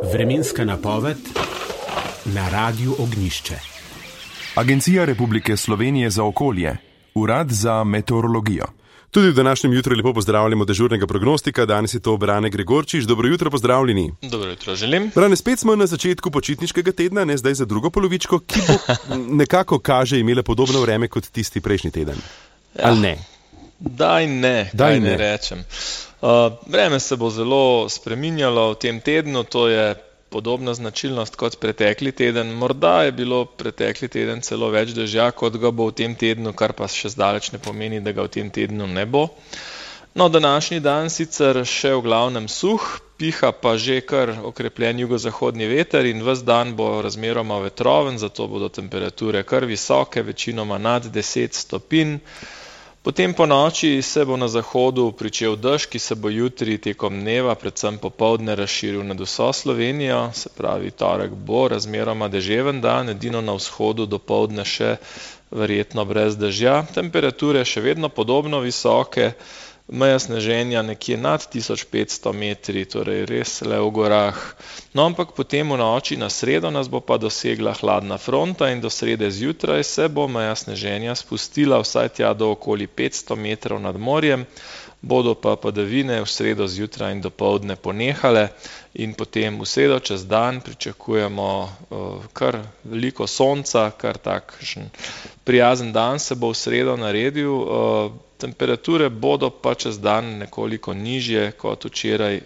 Vremenska napoved na Radiu Ognjišče. Agencija Republike Slovenije za okolje, Urad za meteorologijo. Tudi v današnjem jutru lepo pozdravljamo dežurnega prognostika, danes je to Brane Gregorčič. Dobro jutro, pozdravljeni. Dobro jutro, želim. Brane, spet smo na začetku počitniškega tedna, ne zdaj za drugo polovičko, ki bo nekako kaže imela podobno vreme kot tisti prejšnji teden. Ja. Ali ne? Daj ne rečem. Vreme se bo zelo spreminjalo v tem tednu, to je podobna značilnost kot pretekli teden. Morda je bilo pretekli teden celo več dežja, kot ga bo v tem tednu, kar pa še zdaleč ne pomeni, da ga v tem tednu ne bo. No, današnji dan sicer še v glavnem suh, piha pa že kar okrepljen jugozahodni veter in ves dan bo razmeroma vetroven, zato bodo temperature kar visoke, večinoma nad 10 stopinj. Potem po noči se bo na zahodu pričel dež, ki se bo jutri tekom dneva, predvsem popoldne, razširil nad vso Slovenijo, se pravi, torek bo razmeroma deževen dan, edino na vzhodu dopoldne še verjetno brez dežja. Temperature še vedno podobno visoke, meja sneženja nekje nad 1500 metri, torej res le v gorah. No, ampak potem v noči na sredo nas bo pa dosegla hladna fronta in do srede zjutraj se bo meja sneženja spustila vsaj tja do okoli 500 metrov nad morjem, bodo pa padavine v sredo zjutraj in dopoldne ponehale in potem v sredo čez dan pričakujemo kar veliko sonca, kar takšen prijazen dan se bo v sredo naredil. Temperature bodo pa čez dan nekoliko nižje kot včeraj,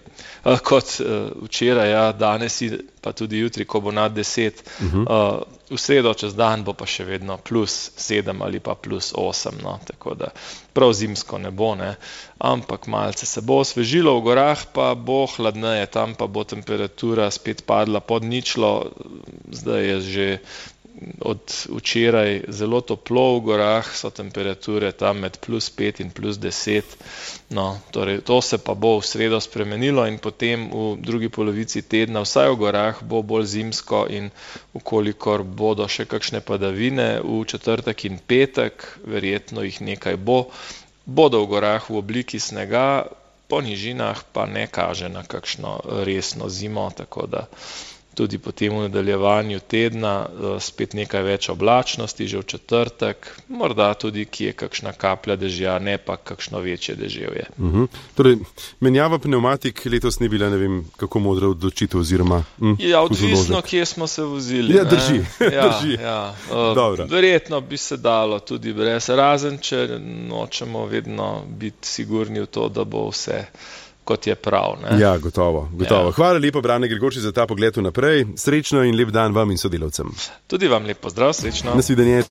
danes pa tudi jutri, ko bo nad 10. V sredo čez dan bo pa še vedno +7 ali pa +8, no, tako da prav zimsko ne bo, ne, ampak malce se bo osvežilo, v gorah pa bo hladneje, tam pa bo temperatura spet padla pod ničlo, zdaj je že od včeraj zelo toplo v gorah, so temperature tam med +5 in +10, no, torej to se pa bo v sredo spremenilo in potem v drugi polovici tedna, vsaj v gorah, bo bolj zimsko in vkolikor bodo še kakšne padavine v četrtek in petek, verjetno jih nekaj bodo v gorah v obliki snega, po nižinah pa ne kaže na kakšno resno zimo, tako da tudi potem v nadaljevanju tedna spet nekaj več oblačnosti, že v četrtek, morda tudi kje kakšna kaplja dežja, ne pa kakšno večje deževje. Torej, menjava pnevmatik letos ni bila, ne vem, kako modra odločitev oziroma Ja, odvisno, kje smo se vozili. Ja, drži. Verjetno bi se dalo tudi brez, razen če nočemo vedno biti sigurni v to, da bo vse kot je prav. Ne? Ja, gotovo. Ja. Hvala lepo, Brane Gregorčič, za ta pogled vnaprej. Srečno in lep dan vam in sodelavcem. Tudi vam lep pozdrav, srečno. Nasvidenje.